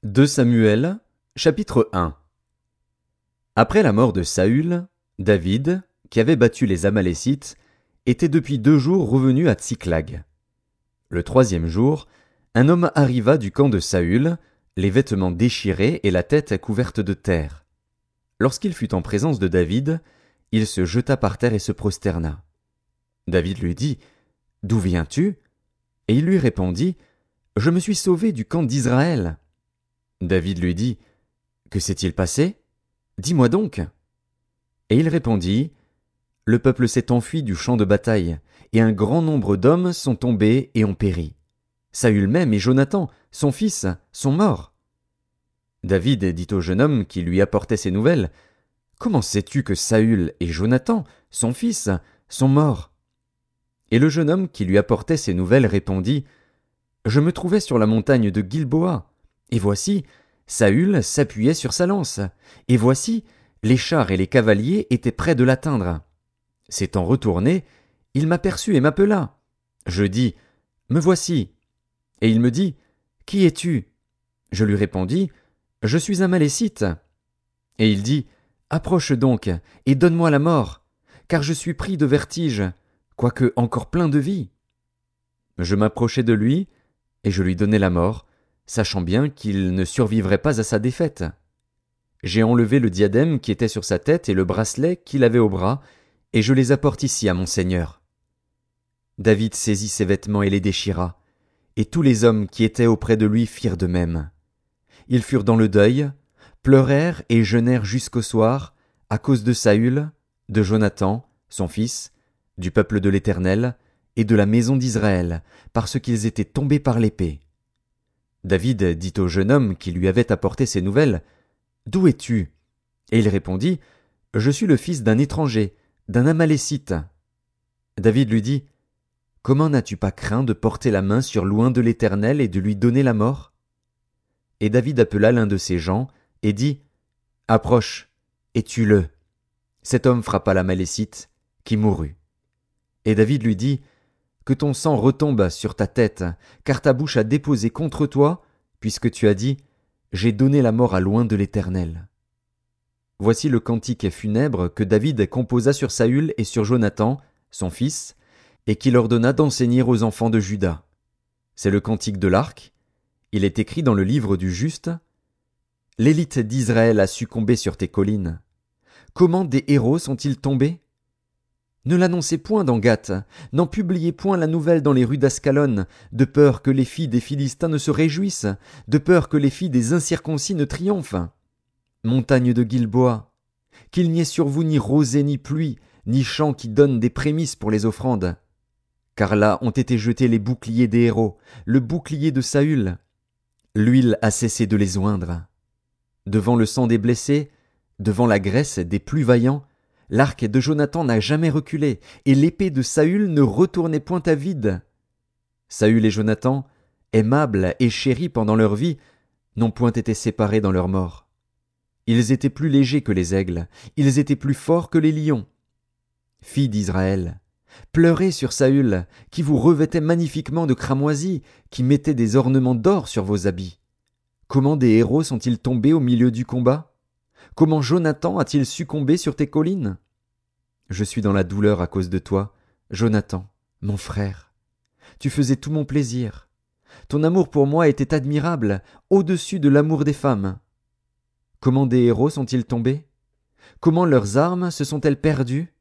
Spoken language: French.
2 Samuel, chapitre 1. Après la mort de Saül, David, qui avait battu les Amalécites, était depuis 2 jours revenu à Tsiklag. Le 3e jour, un homme arriva du camp de Saül, les vêtements déchirés et la tête couverte de terre. Lorsqu'il fut en présence de David, il se jeta par terre et se prosterna. David lui dit « D'où viens-tu » Et il lui répondit « Je me suis sauvé du camp d'Israël. » David lui dit « Que s'est-il passé? Dis-moi donc. » Et il répondit « Le peuple s'est enfui du champ de bataille, et un grand nombre d'hommes sont tombés et ont péri. Saül même et Jonathan, son fils, sont morts. » David dit au jeune homme qui lui apportait ces nouvelles « Comment sais-tu que Saül et Jonathan, son fils, sont morts? » Et le jeune homme qui lui apportait ces nouvelles répondit « Je me trouvais sur la montagne de Gilboa, et voici, Saül s'appuyait sur sa lance, et voici, les chars et les cavaliers étaient près de l'atteindre. S'étant retourné, il m'aperçut et m'appela. Je dis « Me voici. » Et il me dit « Qui es-tu » Je lui répondis « Je suis un Amalécite. » Et il dit « Approche donc, et donne-moi la mort, car je suis pris de vertige, quoique encore plein de vie. » Je m'approchai de lui, et je lui donnai la mort, sachant bien qu'il ne survivrait pas à sa défaite. J'ai enlevé le diadème qui était sur sa tête et le bracelet qu'il avait au bras, et je les apporte ici à mon seigneur. David saisit ses vêtements et les déchira, et tous les hommes qui étaient auprès de lui firent de même. Ils furent dans le deuil, pleurèrent et jeûnèrent jusqu'au soir, à cause de Saül, de Jonathan, son fils, du peuple de l'Éternel, et de la maison d'Israël, parce qu'ils étaient tombés par l'épée. David dit au jeune homme qui lui avait apporté ces nouvelles « D'où es-tu » Et il répondit « Je suis le fils d'un étranger, d'un Amalécite. » David lui dit « Comment n'as-tu pas craint de porter la main sur l'oint de l'Éternel et de lui donner la mort ?» Et David appela l'un de ses gens et dit « Approche, et tue-le. » Cet homme frappa l'Amalécite, qui mourut. Et David lui dit « Que ton sang retombe sur ta tête, car ta bouche a déposé contre toi, puisque tu as dit « J'ai donné la mort à l'oint de l'Éternel. » Voici le cantique funèbre que David composa sur Saül et sur Jonathan, son fils, et qu'il ordonna d'enseigner aux enfants de Juda. C'est le cantique de l'arc. Il est écrit dans le livre du juste. L'élite d'Israël a succombé sur tes collines. Comment des héros sont-ils tombés? Ne l'annoncez point dans Gath, n'en publiez point la nouvelle dans les rues d'Ascalon, de peur que les filles des Philistins ne se réjouissent, de peur que les filles des incirconcis ne triomphent. Montagne de Gilboa, qu'il n'y ait sur vous ni rosée ni pluie, ni champs qui donnent des prémices pour les offrandes. Car là ont été jetés les boucliers des héros, le bouclier de Saül. L'huile a cessé de les oindre. Devant le sang des blessés, devant la graisse des plus vaillants, l'arc de Jonathan n'a jamais reculé, et l'épée de Saül ne retournait point à vide. Saül et Jonathan, aimables et chéris pendant leur vie, n'ont point été séparés dans leur mort. Ils étaient plus légers que les aigles, ils étaient plus forts que les lions. Filles d'Israël, pleurez sur Saül, qui vous revêtait magnifiquement de cramoisis, qui mettait des ornements d'or sur vos habits. Comment des héros sont-ils tombés au milieu du combat? Comment Jonathan a-t-il succombé sur tes collines? Je suis dans la douleur à cause de toi, Jonathan, mon frère. Tu faisais tout mon plaisir. Ton amour pour moi était admirable, au-dessus de l'amour des femmes. Comment des héros sont-ils tombés? Comment leurs armes se sont-elles perdues?